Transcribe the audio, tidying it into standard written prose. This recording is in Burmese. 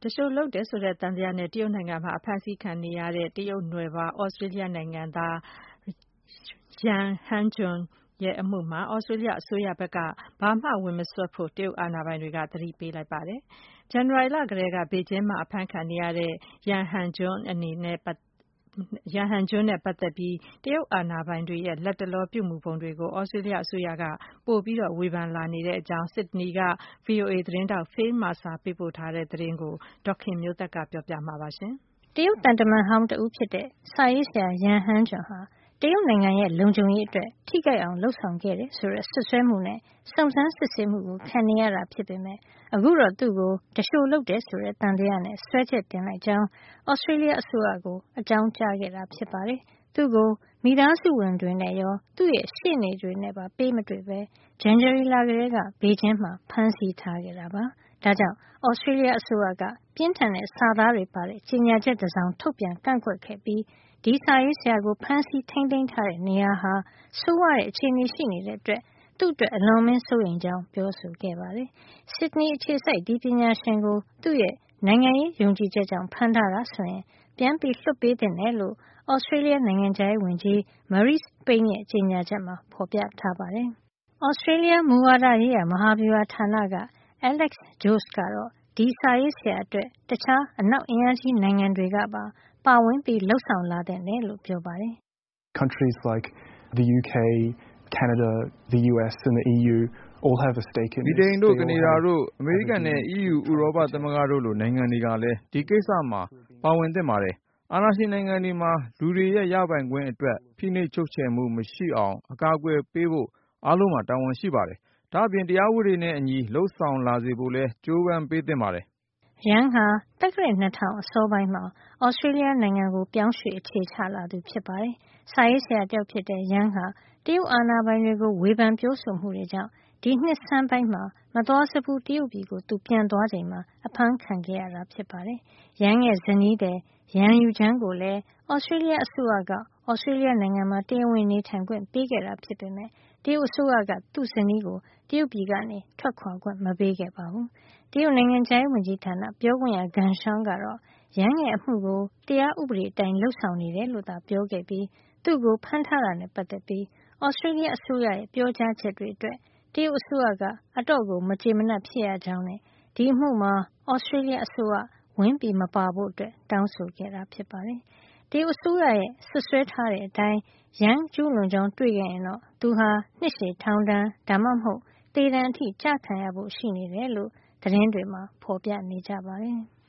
တရှို့လုပ်တယ်ဆိုတဲ့သံသယနဲ့တရုတ်နိုင်ငံမှာအဖမ်းဆီးခံနေရတဲ့တရုတ်နွယ်ဖွားသြစတြေးလျနိုင်ငံသား Yan Hengjian ရဲ့အမှုမှာသြစတြေးလျအစိုးရဘက်ကဘာမှဝင်မစွက်ဖို့တရုတ်အာဏာပိုင်တွေကသတိပေးလိုက်ပါတယ်။ ဇန်နဝါရီလကတည်းကဘေကျင်းမှာအဖမ်းခံနေရတဲ့ Yan Hengjian နဲ့ပတ်သက်ပြီးတရုတ်အာဏာပိုင်တွေရဲ့လတ်တလောပြုမူပုံတွေကိုသြစတြေးလျအစိုးရကပိုပြီးဝေဖန်လာနေကြောင်း Sydney က VOA သတင်းထောက် Phil Mercer ပေးပို့ထားတဲ့သတင်းကိုဒေါ်ခင်မျိုးသက်ကပြောပြမှာပါ။တရုတ်သံတမန်ဟောင်းတဦးဖြစ်တဲ့စာရေးဆရာ Yan Hengjian ဟာတရုတ်နိုင်ငံရဲ့လုံခြုံရေးအတွက်ထိခိုက်အောင်လုပ်ဆောင်ခဲ့တယ်ဆိုတဲ့စွပ်စွဲမှုနဲ့စုံစမ်းစစ်ဆေးမှုကိုခံနေရတာဖြစ်ပေမယ့်အခုတော့သူ့ကိုတရှို့လုပ်တယ်ဆိုတဲ့သံသယနဲ့စွဲချက်တင်လိုက်ကြောင်းသြစတြေးလျအစိုးရကိုအကြောင်းကြားခဲ့တာဖြစ်ပါတယ်။သူ့ကိုမိသားစုဝင်တွေနဲ့ရောသူ့ရဲ့ရှေ့နေတွေနဲ့ပါပေးမတွေ့ပဲဇန်နဝါရီလကတည်းကဘေကျင်းမှာဖမ်းဆီးထားခဲ့တာပါ။ဒါကြောင့်သြစတြေးလျအစိုးရကပြင်းထန်တဲ့စာသားတွေပါတဲ့ကြေညာချက်တစောင်ထုတ်ပြန်ကန့်ကွက်ခဲ့ပြီးဒီစာရေးဆရာကိုဖမ်းဆီးထိန်းသိမ်းထားတဲ့နေရာဟာဆိုးဝါးတဲ့အခြေအနေရှိနေတဲ့အတွက်သူ့အတွက်အလွန်မင်းစိုးရိမ်ကြောင်းပြောဆိုခဲ့ပါတယ်။ Sydney အခြေစိုက်ဒီပညာရှင်ကိုသူ့ရဲ့နိုင်ငံရေးယုံကြည်ချက်ကြောင့်ဖမ်းထားတာဆိုရင်ပြန်လွှတ်ပေးသင့်တယ်လို့သြစတြေးလျနိုင်ငံခြားရေးဝန်ကြီး Marise Payne ရဲ့ကြေညာချက်မှာဖေါ်ပြထားပါတယ်။ သြစတြေးလျမူဝါဒရေးရာမဟာဗျူဟာဌာနက Alex Joske ကတော့ဒီစာရေးဆရာအတွက်တခြားအနောက်အင်အားကြီးနိုင်ငံတွေကပါဝင်လုပ်ဆောင်လာသင့်တယ်လို့ပြောပါတယ်။ Countries like the UK, Canada, the US and the EU all have a stake in this. ဗြိတိန်တို့ကနေဒါတို့အမေရိကန်နဲ့ EU ဥရောပသမဂ္ဂတို့လိုနိုင်ငံတွေကလည်းဒီကိစ္စမှာပါဝင်သင့်ပါတယ်။အာဏာရှင်နိုင်ငံတွေမှာလူတွေရဲ့ရပိုင်ခွင့်အတွက်ဖိနှိပ်ချုပ်ချယ်မှုမရှိအောင်အကာအကွယ်ပေးဖို့အားလုံးမှာတာဝန်ရှိပါတယ်။ဒါ့အပြင်တရားဥပဒေနဲ့အညီလုပ်ဆောင်လာစေဖို့လည်းကြိုးပမ်းပေးသင့်ပါတယ်။ Yan ဟာသက္ကရာဇ်2000အစောပိုင်းမှာသြစတြေးလျနိုင်ငံကိုပြောင်းရွှေ့အခြေချလာသူဖြစ်ပါတယ်။စာရေးဆရာတယောက်ဖြစ်တဲ့ Yan ဟာတရုတ်အာဏာပိုင်တွေကိုဝေဖန်ပြောဆိုမှုတွေကြောင့်ဒီနှစ်ဆန်းပိုင်းမှာမသွားစဖူးတရုတ်ပြည်ကိုသူပြန်သွားချိန်မှာအဖမ်းခံခဲ့ရတာဖြစ်ပါတယ်။ Yan ရဲ့ဇနီးသည် Yan Yujian ကိုလည်းသြစတြေးလျအစိုးရကသြစတြေးလျနိုင်ငံမှာတရားဝင်နေထိုင်ခွင့်ပေးခဲ့တာဖြစ်ပေမယ့်တရုတ်အစိုးရကသူ့ဇနီးကိုတရုတ်ပြည်ကနေထွက်ခွါခွင့်မပေးခဲ့ပါဘူး။တရုတ်နိုင်ငံခြားရေးဝန်ကြီးဌာနပြောခွင့်ရ Geng Shuang ကတော့ Yan ရဲ့အမှုကိုတရားဥပဒေအတိုင်းလုပ်ဆောင်နေတယ်လို့သာပြောခဲ့ပြီးသူ့ကိုဖမ်းထားတာနဲ့ပတ်သက်ပြီးသြစတြေးလျအစိုးရရဲ့ပြောကြားချက်တွေအတွက်တရုတ်အစိုးရကအတော့်ကိုမကျေမနပ်ဖြစ်ရကြောင်းနဲ့ဒီအမှုမှာသြစတြေးလျအစိုးရဝင်မပါဖို့တောင်းဆိုခဲ့တာဖြစ်ပါတယ်။တရုတ်အစိုးရရဲ့စွပ်စွဲထားတဲ့အတိုင်း Yan ကျူးလွန်ကြောင်းတွေ့ခဲ့ရင်တော့သူဟာနှစ်ရှည်ထောင်ဒဏ်ဒါမှမဟုတ်သေဒဏ်အထိကျခံရဖို့ရှိနေတယ်လို့သတင်းတွေမှာဖေါ်ပြနေကြပါတယ်။